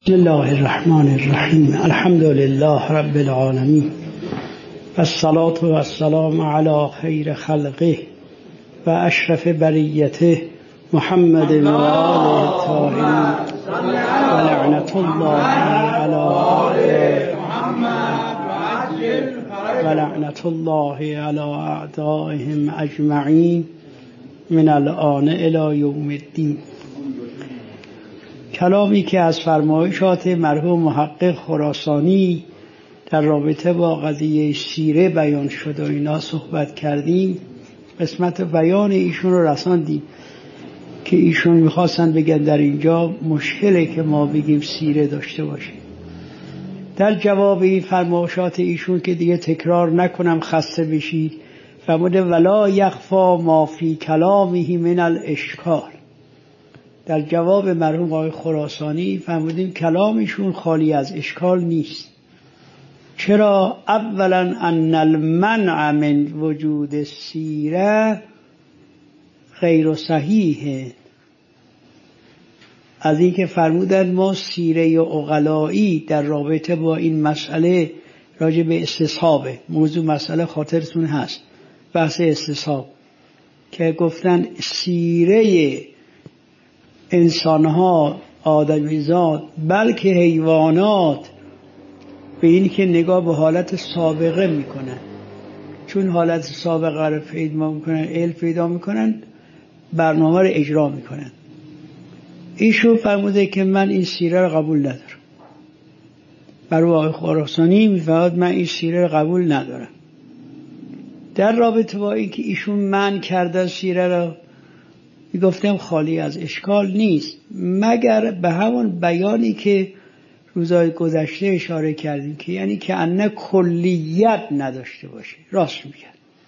بسم الله الرحمن الرحیم. الحمد لله رب العالمین و الصلاة و السلام علی خیر خلقه و اشرف بریته محمد و آله الطاهرین و لعنت الله علی اعدائهم اجمعین من الآن الی یوم الدین. کلامی که از فرمایشات مرحوم محقق خراسانی در رابطه با قضیه سیره بیان شد و اینا صحبت کردیم. قسمت بیان ایشون رو رساندیم که ایشون میخواستن بگن در اینجا مشکله که ما بگیم سیره داشته باشیم. در جواب این فرمایشات ایشون که دیگه تکرار نکنم خسته بشید، فرموده ولا یخفا ما فی کلامه من الاشکال. در جواب مرحوم آقای خراسانی فرمودیم کلامشون خالی از اشکال نیست. چرا؟ اولا ان المنع من وجود سیره غیر صحیح. از این که فرمودن ما سیره عقلایی در رابطه با این مسئله راجع به استصحابه، موضوع مسئله خاطرتون هست، بحث استصحاب، که گفتن سیره انسانها، آدمیزاد، بلکه حیوانات به این که نگاه به حالت سابقه میکنن، چون حالت سابقه رو پیدا میکنن، علم پیدا میکنن، برنامه رو اجرا میکنن. ایشون فرموده که من این سیره رو قبول ندارم. برای آقای خراسانی میفرماد من این سیره رو قبول ندارم. در رابطه با این که ایشون منع کرده سیره رو، گفتم خالی از اشکال نیست، مگر به همون بیانی که روزهای گذشته اشاره کردیم که یعنی که انه کلیت نداشته باشه. راست میگن.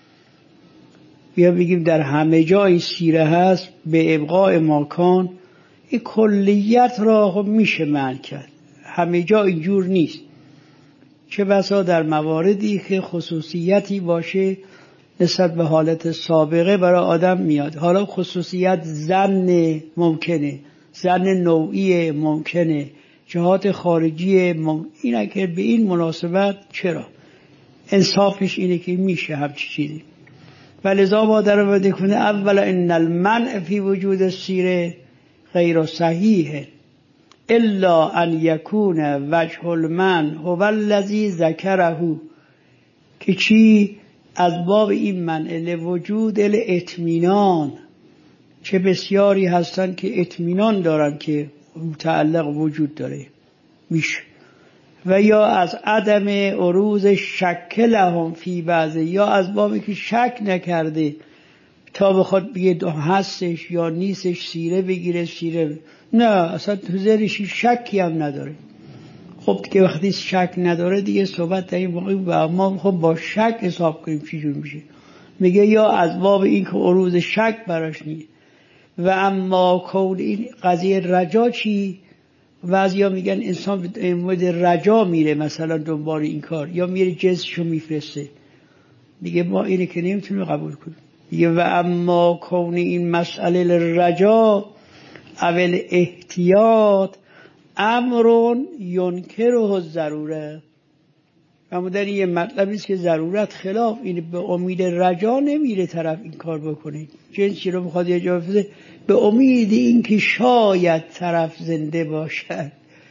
بیا بگیم در همه جای سیره هست به ابقاء ماکان، این کلیت را خب میشه منع کرد. همه جا اینجور نیست. چه بسا در مواردی که خصوصیتی باشه نسبت به حالت سابقه برای آدم میاد. حالا خصوصیت زن ممکنه، زن نوعی ممکنه، جهات خارجی اینه که به این مناسبت چرا؟ انصافش اینه که میشه همچی چیزی. ولذا ما در آورده کنه اولا ان المنع فی وجود السیره غیر صحیح الا ان یکون وجه المنع هو الذی ذکره، که چی؟ از باب این منع لوجود الاطمینان، چه بسیاری هستن که اطمینان دارن که متعلق وجود داره میشه، و یا از عدم عروض شک لهم فی بعضه، یا از بابی که شک نکرده تا بخواد بگه هستش یا نیستش سیره بگیره سیره، نه اصلا تو ذهنش شکی هم نداره. خب که وقتی شک نداره دیگه صحبت در این موقع با ما خب با شک حساب کنیم چی جور میشه. میگه یا از باب این که عروض شک براش نیست. و اما کون این قضیه رجا چی؟ بعضیا میگن انسان به مورد رجا میره مثلا دنبال این کار، یا میره جنسشو میفرسته. میگه ما اینه که نمیتونیم قبول کنیم. میگه و اما کون این مسئله رجا اول احتیاط امرون ینکره الضروره. اما در این یه مطلبی است که ضرورت خلاف این، به امید رجا نمیره طرف این کار بکنه. جنسی رو میخواد یه جا بفرسته به امید این که شاید طرف زنده باشد،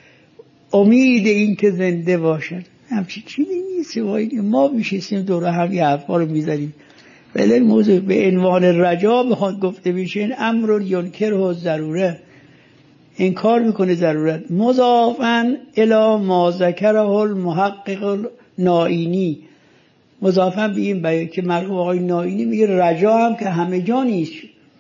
امید این که زنده باشد. همچی چیزی نیست. ما میشستیم دوره هم یه حرفا رو میزنیم، ولی موضوع به عنوان رجا بخواد گفته بشه این امرون ینکره الضروره، انکار میکنه ضرورت. مضافاً الی ما ذکره المحقق النائینی، مضافاً به این بیان که مرحوم آقای نائینی میگه رجا هم که همه جا نیست.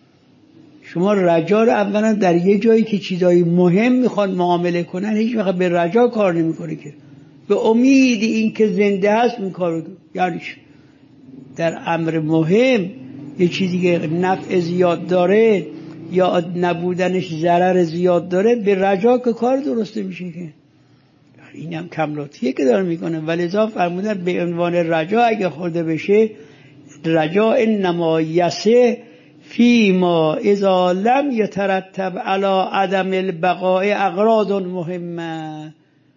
شما رجا رو اولا در یه جایی که چیزای مهم میخوان معامله کنن هیچ وقت به رجا کار نمیکنه، که به امید این که زنده هست این کارو. یعنی در امر مهم یه چیزی که نفع زیاد داره یا نبودنش ضرر زیاد داره به رجا که کار درسته میشه. که این هم کملاتیه که داره میکنه. ولذا فرمودن به عنوان رجا اگه خورده بشه، رجا انما یسه فیما اذا لم یترتب علی عدم البقاء اغراض مهمه،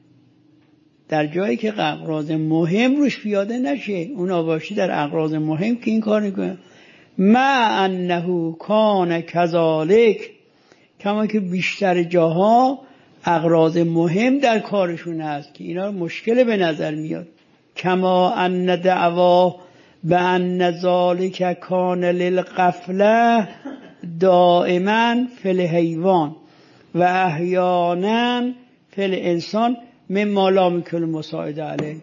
در جایی که اغراض مهم روش پیاده نشه، اونا باشی در اغراض مهم که این کار نکنه. مع انه کان کذالک، کما که بیشتر جاها اغراض مهم در کارشون هست که اینا مشکل به نظر میاد. کما ان دعوا به ان ذالک کان للغفله دائما فی الحیوان و احیانا فی الانسان مما لا یمکن المساعده علیه.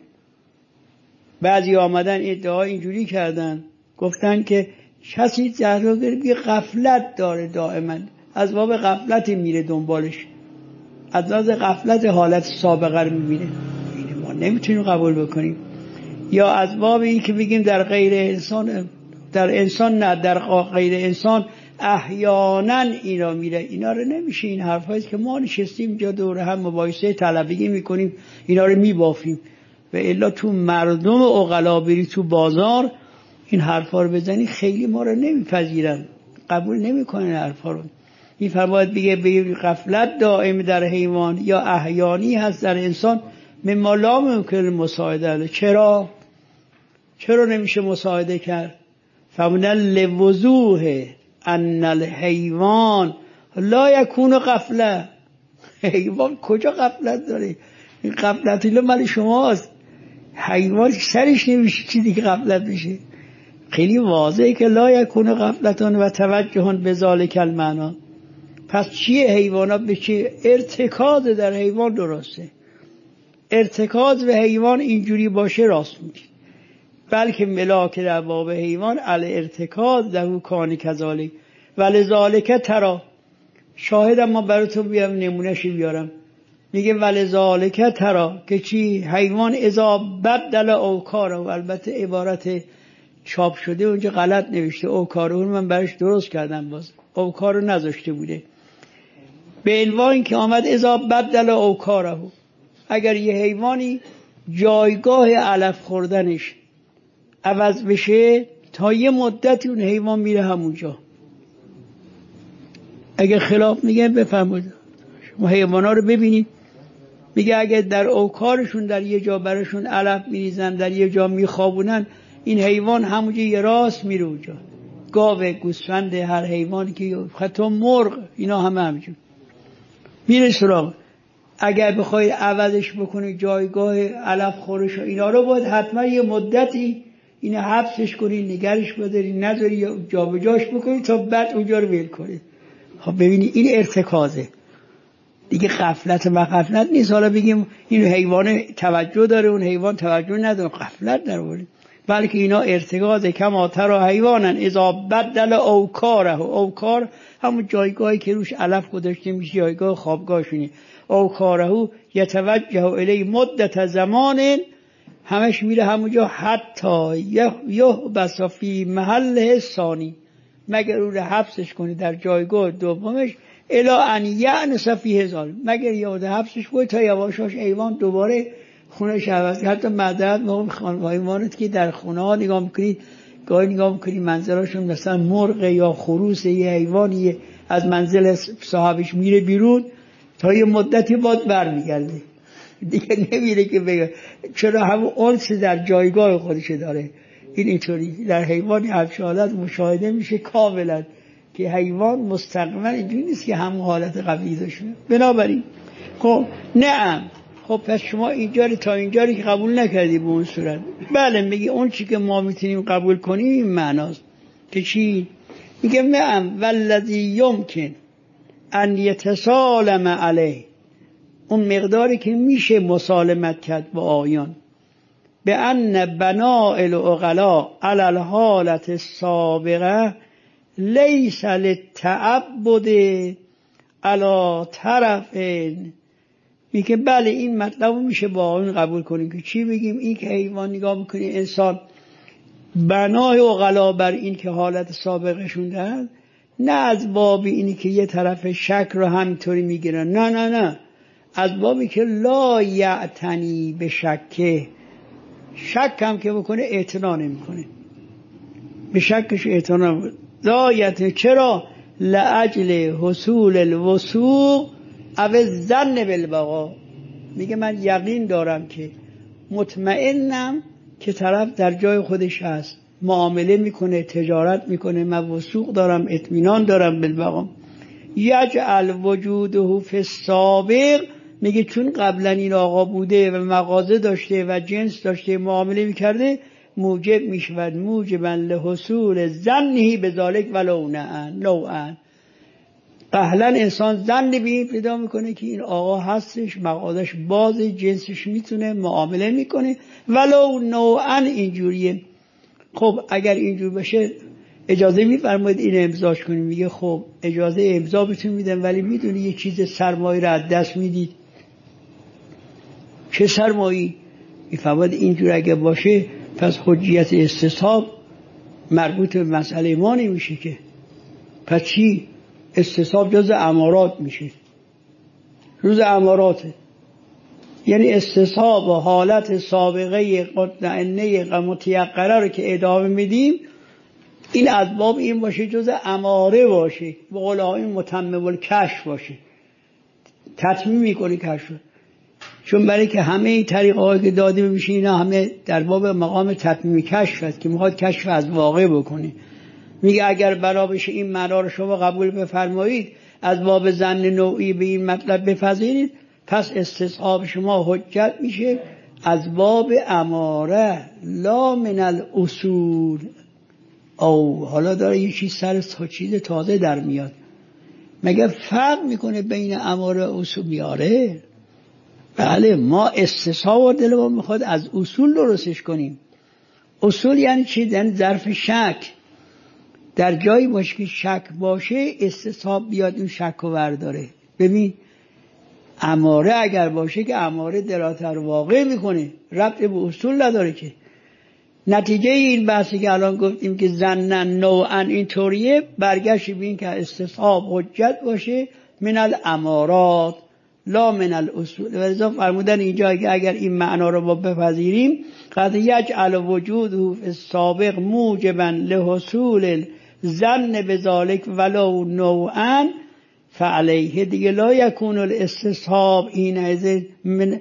بعضی آمدن ادعا اینجوری کردن، گفتن که کسی جهل غفلت داره، دائما از باب غفلت میره دنبالش، از لحاظ غفلت حالت سابقه رو میبینه. این ما نمیتونیم قبول بکنیم. یا از باب این که بگیم در غیر انسان، در انسان نه، در غیر انسان احیانا اینا میره، اینا رو نمیشه. این حرفایی که ما نشستیم جا دور هم مباحثه طلبگی میکنیم، اینا رو میبافیم. و الا تو مردم عقلا بری تو بازار این حرفا رو بزنی خیلی ما رو نمیپذیرن، قبول نمیکنن حرفا رو. این فرماید بگه غفلت دائم در حیوان یا احیانی هست در انسان، مما لا ممکن مساعده. چرا نمیشه مساعده کرد؟ فمن لوضوح ان الحیوان لا یکون غفله. حیوان کجا غفلت داره؟ این غفلت ایلا مال شماست. حیوان سرش نمیشه چی دیگه غفلت بشه. خیلی واضحه که لا یکون غفلتون و توجهون به ذالک المعنا. پس چیه حیوانات به چی؟ ارتکاز در حیوان درسته. ارتکاز به حیوان اینجوری باشه راست میگه. بلکه ملاک در باب حیوان علی ارتکاز در کانی کذالک ولذالک ترا. شاهدم ما براتون بیام نمونهشی بیارم. میگه ولذالک ترا که چی؟ حیوان اذا بدل اوکاره، و البته عبارت چاپ شده اونجا غلط نوشته، اوکاره من برش درست کردم، باز اوکاره نذاشته بوده. به عنوان که آمد اذا بدل اوکاره، اگر یه حیوانی جایگاه علف خوردنش عوض بشه تا یه مدتی اون حیوان میره همونجا. اگر خلاف میگه بفهمید، شما حیوانا رو ببینید، میگه اگر در اوکارشون در یه جا برشون علف میریزن، در یه جا میخوابونن، این حیوان همونجا یه راست میره اونجا. گاو، گوسفند، هر حیوانی که حتی مرغ، اینا همه همجور میره سراغ. اگر بخواید عوضش بکنید جایگاه علف خورش اینا رو، باید حتما یه مدتی اینو حبسش کنید، نگرش بدارید، نذاری یا جابجاش بکنید تا بعد اونجا رو ول کنید. خب ببینید این ارتکازه دیگه، غفلت و غفلت نیست. حالا بگیم این حیوان توجه داره اون حیوان توجه نداره، غفلت داره، بلکه اینا ارتکازه. کما ترا حیوانن اذا بدل اوکاره، اوکار همون جایگاهی که روش علف گذاشته میشه، جایگاه خوابگاهشونه. اوکاره یتوجه الی مدت زمان، همش میره همونجا حتی یحبس فی محل ثانی، مگر رو حبسش کنی در جایگاه دومش، الا ان یأنس فیه ظالم، مگر یاد حبسش کنی تا یواشاش ایوان دوباره خونش عوض. حتی معذرت میخوام خانوایمانت که در خونه ها نگاه میکنید، گاهی نگاه میکنید منظرشون مثلا مرغ یا خروس یه حیوانی از منزل صاحبش میره بیرون، تا یه مدتی بعد برمیگرده دیگه، نمیره که بگه چرا همون انس در جایگاه خودش داره. این اینطوری در حیوان حالت مشاهده میشه کاملا که حیوان مستقیما اینجوری نیست که همون حالت قبلی داشته. بنابراین خب نعم، خب پس شما اینجا تا اینجا که قبول نکردی به اون صورت. بله میگه اون چی که ما میتونیم قبول کنیم این معناست که چی؟ میگه نعم والذی یمکن ان یتسالم علیه، اون مقداری که میشه مسالمت کرد با آیان، به ان بناء العقلاء علی الحالت السابقه لیس للتعبد علی طرف. میگه بله این مطلب میشه با آیان قبول کنیم که چی بگیم؟ این که حیوان نگاه میکنی انسان بنای عقلا بر این که حالت سابقشون دارن، نه از باب اینی که یه طرف شک رو همینطوری میگیرن، نه از بابی که لا یعتنی به شکه، شک هم که بکنه اعتنا نمیکنه، به شکش اعتنا لایت چرا لاجل حصول الوثوق او الظن بالبقا. میگه من یقین دارم که مطمئنم که طرف در جای خودش هست، معامله میکنه، تجارت میکنه، من وثوق دارم، اطمینان دارم بالبقا. یجعل وجوده فی السابق، میگه چون قبلا این آقا بوده و مغازه داشته و جنس داشته، معامله میکرده، موجب میشود موجبا لحصول ظنه بذالک ولو نوعا. قهلا انسان ظن به این پیدا میکنه که این آقا هستش، مغازش باز، جنسش میتونه معامله میکنه، ولو نوعا اینجوریه. خب اگر اینجور بشه اجازه میفرمایید این امضاش کنیم؟ میگه خب اجازه امضا بهتون میدم، ولی میدونی یه چیز سرمایه رو از دست میدید. چه سرمایه‌ای؟ میفرماید اینجور اگه باشه پس حجیت استصحاب مربوط به مسئله ما نمیشه که. پس چی؟ استصحاب جز امارات میشه، جز اماراته. یعنی استصحاب و حالت سابقه مطمئنه متیقنه رو که ادامه میدیم، این از باب این باشه جز اماره باشه، به قول این متمم الکشف باشه، تتمیم میکنه کشف. چون برای که همه این طریقه هایی که داده میشه اینا همه در باب مقام تتمیم کشف است که میخواد کشف از واقع بکنه. میگه اگر بنا بشه این معنا رو شما قبول بفرمایید، از باب ظن نوعی به این مطلب بپذیرید، پس استصحاب شما حجت میشه از باب اماره لا من الاصول. او حالا داره یه چیز چیز تازه در میاد. مگه فرق میکنه بین اماره و اصول؟ میاره. بله، ما استصحاب و دلمون میخواد از اصول درستش کنیم. اصول یعنی چی؟ یعنی ظرف شک. در جایی باشه که شک باشه استصحاب بیاد اون شک رو برداره. ببین اماره اگر باشه که اماره دراتر واقع میکنه، ربط به اصول نداره که. نتیجه این بحثی که الان گفتیم که ظنن نوعا اینطوریه، برگشت به این که استصحاب حجت باشه من الامارات لا من الاصول. ولذا فرمودن اینجا اگر این معنا رو ما بپذیریم، قد یجعل وجوده فی السابق موجبا لحصول الظن بذالک ولو نوعا فعلیه دیگه لا یکون الاستصحاب این از من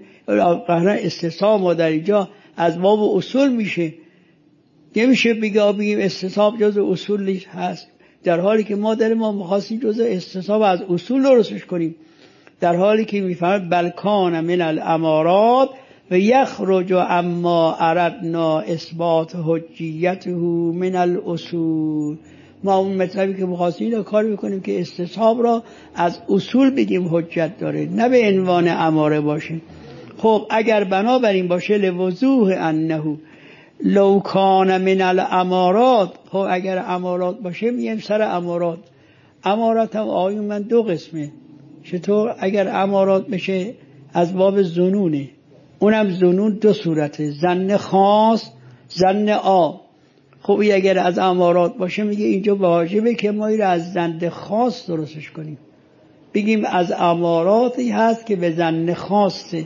استصحاب ما در اینجا از باب اصول میشه. نمیشه بگیم استصحاب جز اصول هست، در حالی که ما داریم ما مخواستیم جز استصحاب از اصول درستش کنیم، در حالی که میفهمد بلکان من الامارات و یخرج اما اردنا اثبات حجیته من الاصول. ما اون مطلبی که مخواستیم رو کار میکنیم که استصحاب را از اصول بگیم حجت داره، نه به عنوان اماره باشه. خب اگر بنابراین باشه لوضوح انه لو کان من الامارات، خب اگر امارات باشه میگیم سر امارات. امارات هم آیون من دو قسمه. چطور؟ اگر امارات بشه از باب ظنونه، اونم ظنون دو صورته، ظن خاص، ظن عام. خب اگر از امارات باشه میگه اینجا واجبه که ما این از ظن خاص درستش کنیم، بگیم از اماراتی هست که به ظن خاصه،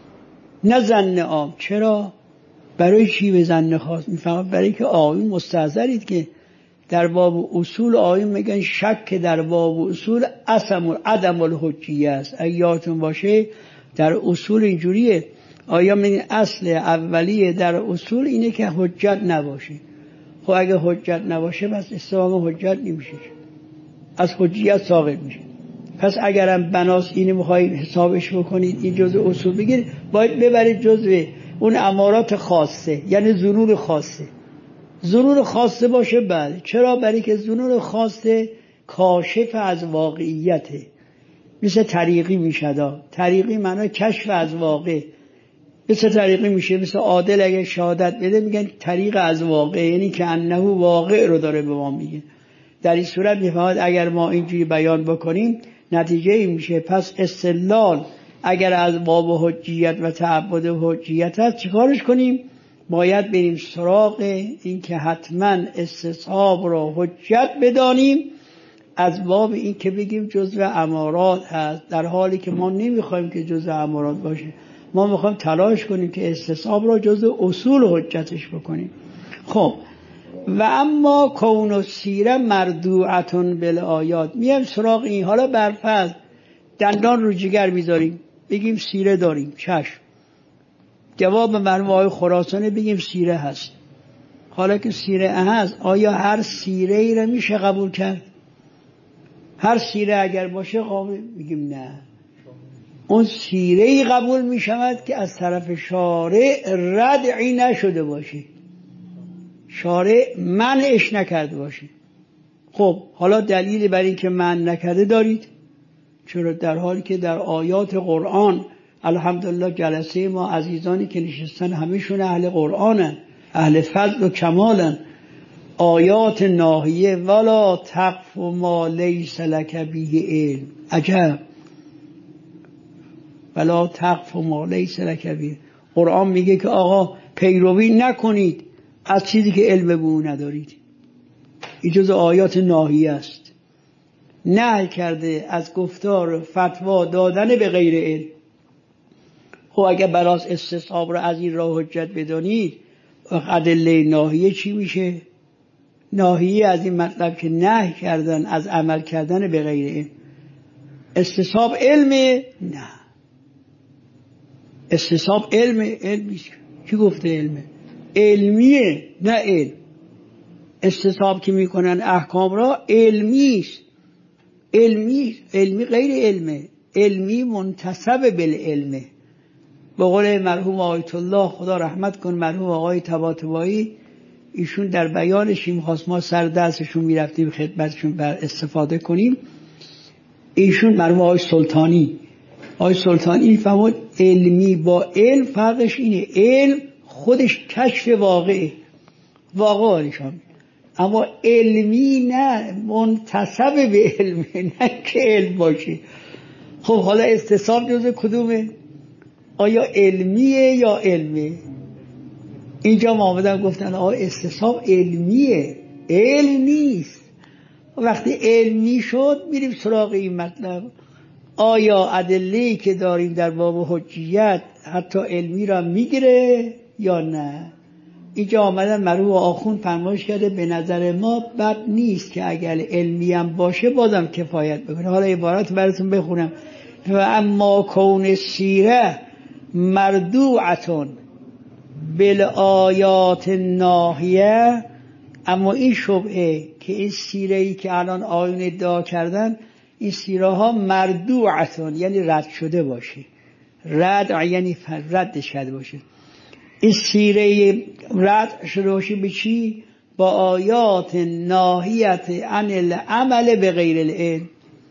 نه ظن عام. چرا؟ برای چی به ظن خاص؟ میفهمم برای که آیون مستحضرید که در باب اصول آیون میگن شک در باب اصول عدم الحجیه است. اگه یادتون باشه در اصول اینجوریه، آیا میگن اصل اولیه در اصول اینه که حجت نباشه. خب اگه حجت نباشه پس استقامه حجت نمیشه، از حجیت ساقط میشه. پس اگرم بناس اینو میخواید حسابش بکنید، این جزء اصول بگیرید، باید ببرید جزء اون امارات خاصه، یعنی ظنون خاصه. ظنون خاصه باشه. بله. چرا؟ برای که ظنون خاصه کاشف از واقعیته. مثل طریقی میشه. طریقی معنی کشف از واقع. مثل طریقی میشه، مثل عادل اگه شهادت بده میگن طریق از واقع، یعنی که انه واقع رو داره به ما میگه. در این صورت میفهمد اگر ما اینجوری بیان بکنیم نتیجه این میشه. پس استدلال اگر از باب حجیت و تعبد حجیت هست چیکارش کنیم؟ باید بریم سراغ این که حتما استصحاب را حجت بدانیم، از باب این که بگیم جزء امارات هست، در حالی که ما نمیخوایم که جزء امارات باشه. ما میخوایم تلاش کنیم که استصحاب را جزء اصول حجتش بکنیم. خب و اما کون السیره مردوعتون بالآیات. میایم سراغ این. حالا برفرض دندان رو جگر میذاریم بگیم سیره داریم، چشم. جواب مرحوم آقای خراسانی بگیم سیره هست. حالا که سیره هست، آیا هر سیره ای رو میشه قبول کرد؟ هر سیره اگر باشه قابل، میگیم نه. اون سیره ای قبول میشود که از طرف شارع ردعی نشده باشه، شارع منعش نکرده باشه. خب حالا دلیلی برای این که منع نکرده دارید؟ چرا؟ در حالی که در آیات قرآن الحمدلله جلسه ما عزیزانی که نشستن همشون اهل قرآنن، اهل فضل و کمالن. آیات ناهیه ولا تقف ما لیس لک به علم. عجب، ولا تقف ما لیس لک به. قرآن میگه که آقا پیروی نکنید از چیزی که علم به اون ندارید. این جز آیات ناهیه است. نهی کرده از گفتار فتوا دادن به غیر علم. خب اگر براس استصحاب رو از این راه حجت بدانید، ادله ناهیه چی میشه؟ ناهیه از این مطلب که نهی کردن از عمل کردن به غیر علم. استصحاب علمه؟ نه، استصحاب علمی کی گفته علمه؟ علمیه نه علم. استصحاب که میکنن احکام را علمیست. علمی غیر علمه، علمی منتسب بالعلمه. به قول مرحوم آیت الله خدا رحمت کن، مرحوم آقای طباطبایی، ایشون در بیانش می‌خواست ما سر درسشون میرفتیم خدمتشون بر استفاده کنیم. ایشون مرحوم آقای سلطانی فرمود علمی با علم فرقش اینه، علم خودش کشف واقعه، واقع نشان، اما علمی نه، منتسب به علم، نه که علم باشه. خب حالا استصحاب جزء کدومه؟ آیا علمیه یا علمه؟ اینجا ما آمدن گفتن آقا استصحاب علمیه، علم نیست. وقتی علمی شد میریم سراغ این مطلب، آیا ادله‌ای که داریم در باب حجیت حتی علمی را میگیره یا نه؟ اینجا آمدن مرحوم آخوند فرمایش کرده به نظر ما بد نیست که اگر علمی هم باشه بازم کفایت بکنه. حالا عبارت براتون بخونم. و اما کون سیره مردوعتون بالآیات ناهیه، اما این شبهه که این سیره‌ای که الان آیون ادعا کردن، این سیره ها مردوعتون یعنی رد شده باشه. رد یعنی رد شده باشه. این سیره رد شده باشه به چی؟ با آیات ناهیت عن العمل به غیر العلم.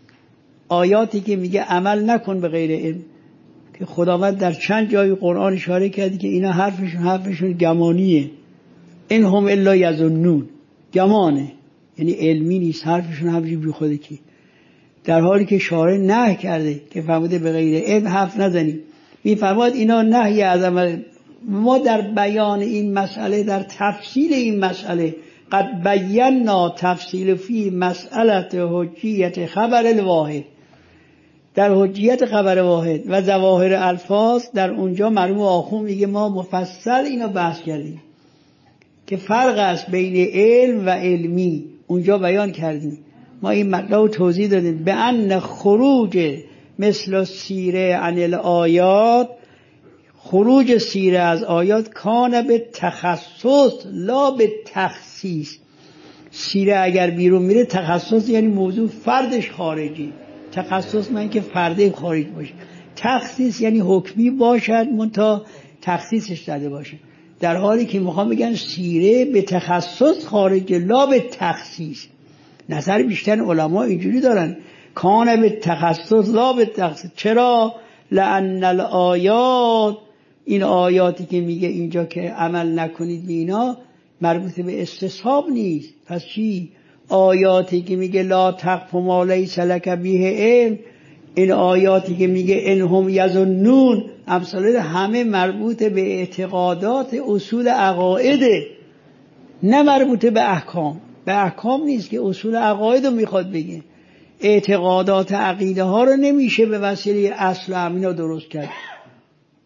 آیاتی که میگه عمل نکن به غیر علم، که خداوند در چند جای قرآن اشاره کردی که اینا حرفشون گمانیه. این هم الا یظنون، گمانه، یعنی علمی نیست، حرفشون حرفی بی خود کی. در حالی که شارع نهی کرده که فرموده به غیر علم حرف نزنید. میفرماید اینا نهی از عمل. ما در بیان این مسئله، در تفصیل این مسئله، قد بینا تفصیل فی مسئله حجیت خبر الواحد، در حجیت خبر واحد و ظواهر الفاظ، در اونجا مرحوم آخوند میگه ما مفصل اینو بحث کردیم که فرق است بین علم و علمی، اونجا بیان کردیم. ما این مطلب رو توضیح دادیم. به ان خروج مثل سیره عن الآیات، خروج سیره از آیات کان به تخصص لا به تخصیص. سیره اگر بیرون میره تخصص یعنی موضوع فردش خارجی، تخصص من که فرده خارج باشه. تخصیص یعنی حکمی باشد منتها تخصیصش داده باشه. در حالی که میخوام بگن سیره به تخصص خارج لا به تخصیص. نظر بیشتر علما اینجوری دارن، کان به تخصص لا به تخصیص. چرا؟ لأن الآیات، این آیاتی که میگه اینجا که عمل نکنید اینا مربوط به استصحاب نیست. پس چی؟ آیاتی که میگه لا تقف ما لیس لک به علم، این آیاتی که میگه انهم یظنون، امثال همه مربوط به اعتقادات اصول عقایده، نه مربوط به احکام. به احکام نیست که اصول عقاید رو میخواد بگه. اعتقادات عقیده ها رو نمیشه به وسیله اصل امینا درست کرد.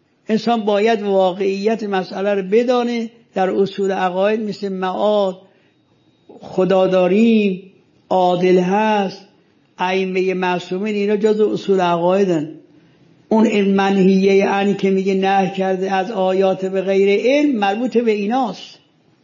انسان باید واقعیت مسئله رو بدانه. در اصول عقاید مثل معاد، خدا داریم، عادل هست، ائمه معصومین، اینا جزو اصول عقایدن. اون منهیه عنه که میگه نهی کرده از آیات به غیر علم مربوط به ایناست،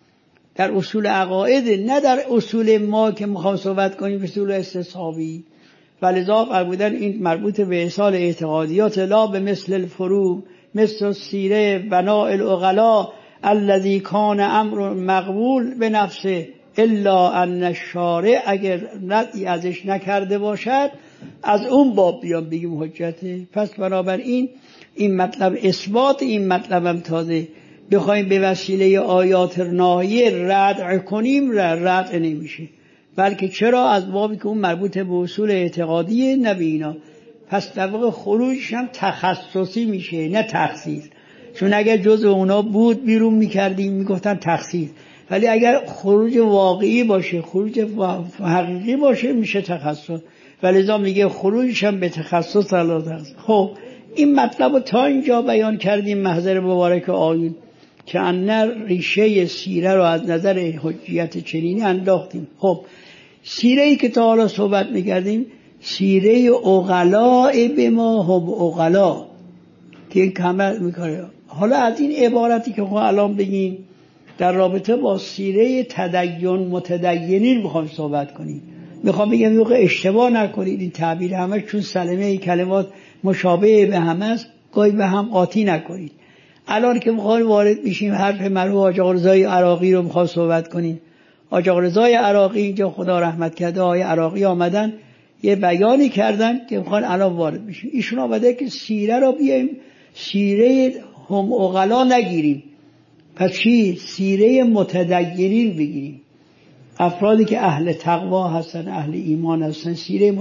در اصول عقاید، نه در اصول ما که میخوام صحبت کنیم اصول استصحابی. ولذا فرمودن این مربوط به اصال اعتقادیات، لا به مثل الفروع مثل السیره بناء العقلاء الذی کان امر مقبول به نفسه الا ان الشارع، اگر ردی ازش نکرده باشد از اون باب بیان بگیم حجته. پس بنابراین این مطلب اثبات، این مطلب هم تازه بخوایم به وسیله آیات ناهیه ردع کنیم ردع نمیشه، بلکه چرا؟ از بابی که اون مربوط به اصول اعتقادیه، نه به اینا. پس در واقع خروجش هم تخصصی میشه نه تخصیص، چون اگر جزء اونا بود بیرون میکردیم میگفتن تخصیص، ولی اگر خروج واقعی باشه، خروج حقیقی باشه میشه تخصص، ولذا میگه خروجش هم به تخصص علاوه است. خب این مطلب رو تا اینجا بیان کردیم محضر مبارک آیین که ان ریشه سیره رو از نظر حجیت چنینی انداختیم. خب سیره ای که تا حالا صحبت میکردیم سیره عقلاء به ما هم عقلاء که این کمر میکنه. حالا از این عبارتی که الان بگیم در رابطه با سیره تدین متدینین میخوام صحبت کنیم. میخوام بگم یه اشتباه نکنید، این تعبیر همه چون سلمه کلمات مشابه به هم است گاهی به هم قاطی نکنید. الان که میخوام وارد میشیم حرف مرحوم حاج آقا رضای عراقی رو میخوام صحبت کنیم. حاج آقا رضای عراقی اینجا خدا رحمت کرده، آقای عراقی آمدن یه بیانی کردن که میخوان الان وارد بشیم. ایشون آمده که سیره رو بیایم سیره هم عقلا نگیریم، پس چی؟ سیره متدینین بگیریم، افرادی که اهل تقوا هستن، اهل ایمان هستن.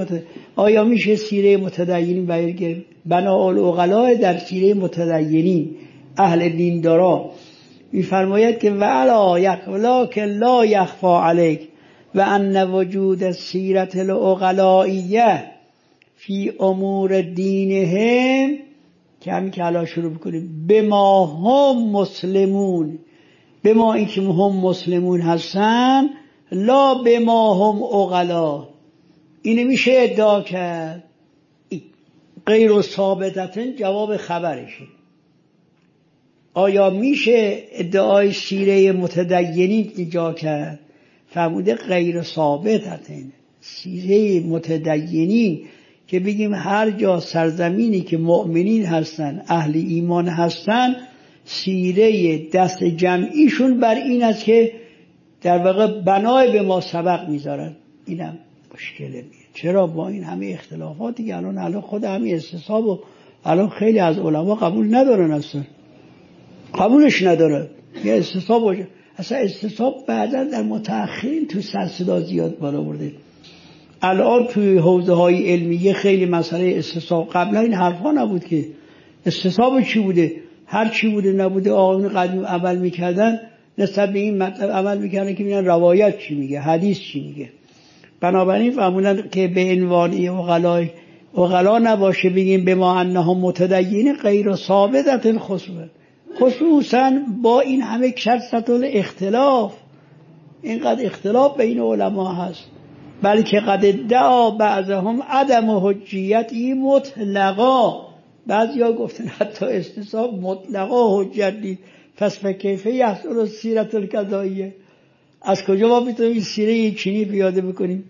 آیا میشه سیره متدینین بگیریم؟ بناء العقلاء در سیره متدینین اهل دیندارا میفرماید که ولا که لا یخفا علیک و ان وجود السیرة العقلائیه فی امور دینهم، که همین که الان شروع بکنیم به ما هم مسلمون، به ما این که هم مسلمون هستن، لا به ما هم عقلا. اینو میشه ادعا کرد، غیر ثابتتن جواب خبرشه. آیا میشه ادعای سیره متدینین ایجا کرد؟ فرموده غیر ثابتتن، سیره متدینین که بگیم هر جا سرزمینی که مؤمنین هستن، اهل ایمان هستن، سیره دست جمعیشون بر این است که در واقع بنای به ما سبق میذارن. اینم مشکله میه. چرا با این همه اختلافاتی که الان خود همین استصحاب و الان خیلی از علما قبول ندارن، اصلا قبولش ندارن یه استصحاب باشه. اصلا استصحاب بعدا در متأخرین تو سر صدا زیاد بالا برده. الان توی حوزه های علمیه خیلی مسئله استصحاب، قبلا این حرفا نبود که استصحاب چی بوده، هر چی بوده نبوده آقایون قدیم عمل میکردن، نسبت به این مطلب عمل میکردن که ببینن روایت چی میگه، حدیث چی میگه. بنابراین فهموندن که به عنوان عقلا نباشه بگیم به ما انها متدین غیر ثابتت خصوصا با این همه کثرت الاختلاف، اینقدر اختلاف بین علما هست، بلکه قد ادعا بعضهم عدم حجیتی مطلقا. بعضیا گفتن حتی استصحاب مطلقا حجت نیست، پس کیفیه یحصل سیرت القضائیه، از کجا ما میتونیم این سیره چینی پیاده بکنیم؟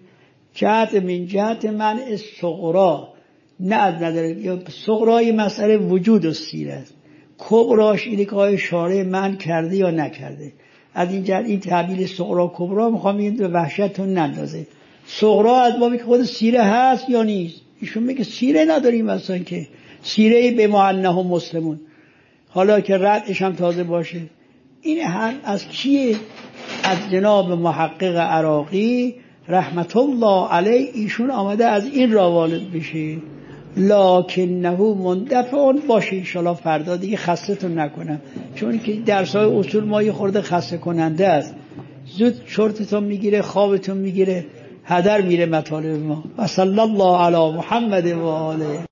جهت منع صغرا، نه از نداره صغرای مسئله وجود و سیره است، کبراش اینه که آیا شارع من کرده یا نکرده. از این جهت این تعبیر صغرا کبرا میخوام این به وحشتتون نندازه. صغرا از بابی که خود سیره هست یا نیست، ایشون میگه سیره نداریم اصلا، که سیره به ما انهم مسلمون، حالا که ردش هم تازه باشه. این حرف از کیه؟ از جناب محقق عراقی رحمت الله علیه. ایشون آمده از این را والد بشه، لکنه مندفع باشه. انشالله فردا دیگه خستتون نکنم، چون که درسای اصول ما یه خورده خسته کننده است، زود چرتتون میگیره، خوابتون میگیره، هدر میره مطالب ما. و صلی الله علی محمد و آله.